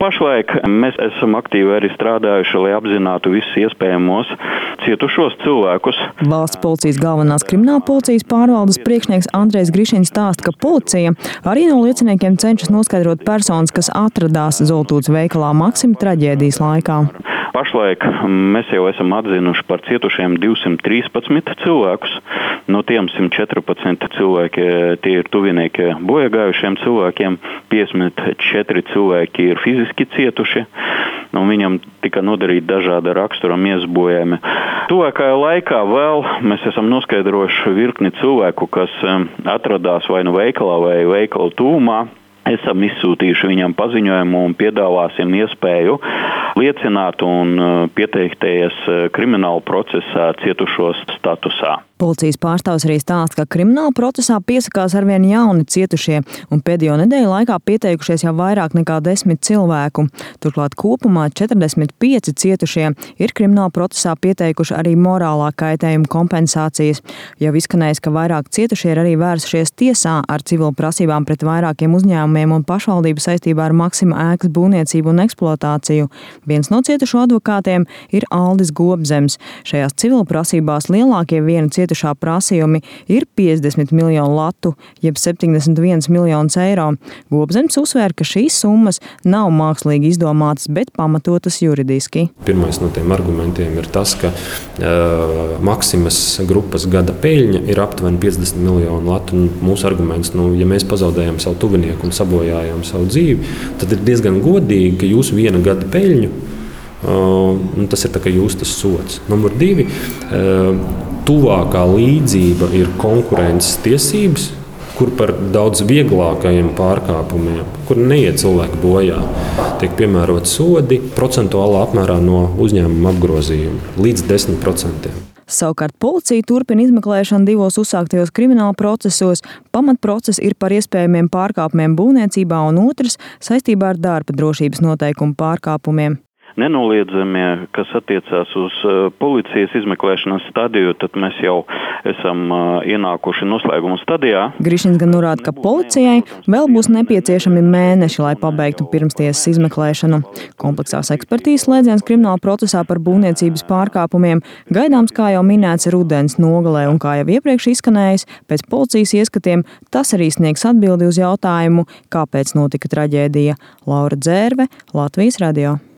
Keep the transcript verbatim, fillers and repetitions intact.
pašlaik mēs esam aktīvi arī strādājuši, lai apzinātu visus iespējamos cietušos cilvēkus. Valsts policijas galvenās krimināla policijas pārvaldes priekšnieks Andrejs Grišins stāsta, ka policija arī no lieciniekiem cenšas noskaidrot personas, kas atradās Zoltūdes veikalā Maksima traģēdijas laikā. Pašlaik mēs jau esam atzinuši par cietušiem divsimt trīspadsmit cilvēkus. No tiem simt četrpadsmit cilvēki tie ir tuvinieki bojagājušiem cilvēkiem, piecdesmit četri cilvēki ir fiziski cietuši. Un viņam tika nodarīti dažāda rakstura miesas bojājumi. Tuvākajā laikā vēl mēs esam noskaidrojuši virkni cilvēku, kas atradās vai nu veikalā vai veikala tūmā. Esam izsūtījuši viņam paziņojumu un piedāvāsim iespēju liecināt un pieteikties krimināla procesā cietušos statusā. Policijas pārstāvs arī stāsta, ka krimināla procesā piesakās arvien jauni cietušie un pēdējo nedēļu laikā pieteikušies jau vairāk nekā desmit cilvēku. Turklāt kopumā četrdesmit pieci cietušie ir krimināla procesā pieteikuši arī morālā kaitējuma kompensācijas. Jau izskanējis, ka vairāk cietušie ir arī vērsušies tiesā ar civilu prasībām pret vairākiem uzņēmumiem un pašvaldību saistībā ar Maksima ēkas būvniecību un eksploatāciju. Viens no cietušo advokātiem ir Aldis Gobzems. Šajās civilu prasībās lielākie viena cietušā prasījumi ir piecdesmit miljonu latu, jeb septiņdesmit viens miljonus eiro. Gobzems uzsvēra, ka šīs summas nav mākslīgi izdomātas, bet pamatotas juridiski. Pirmais no tiem argumentiem ir tas, ka uh, Maksimas grupas gada peļņa ir aptuveni piecdesmit miljonu latu. Un mūsu arguments, nu, ja mēs pazaudējam savu tuvinieku un sabojājam savu dzīvi, tad ir diezgan godīgi, ka jūsu viena gada peļņu, uh, tas ir tā kā jūs tas sots. Numur divi, uh, tuvākā līdzība ir konkurences tiesības, kur par daudz vieglākajiem pārkāpumiem, kur neiet cilvēki bojā, tiek piemērot sodi procentuālā apmērā no uzņēmuma apgrozījuma līdz desmit procentiem. Savukārt policija turpina izmeklēšanu divos uzsāktajos krimināla procesos. Pamatprocess ir par iespējamiem pārkāpumiem būvniecībā un otrs saistībā ar darba drošības noteikumu pārkāpumiem. Nenoliedzamie, kas attiecās uz uh, policijas izmeklēšanas stadiju, tad mēs jau esam uh, ienākuši noslēguma stadijā. Grišins gan norāda, ka policijai vēl būs nepieciešami mēneši, lai pabeigtu pirmstiesas izmeklēšanu. Kompleksās ekspertīzes slēdziens krimināla procesā par būvniecības pārkāpumiem gaidāms, kā jau minēts, rudens nogalē, un kā jau iepriekš izskanējis, pēc policijas ieskatiem tas arī sniegs atbildi uz jautājumu, kāpēc notika traģēdija. Laura Dzērve, Latvijas radio.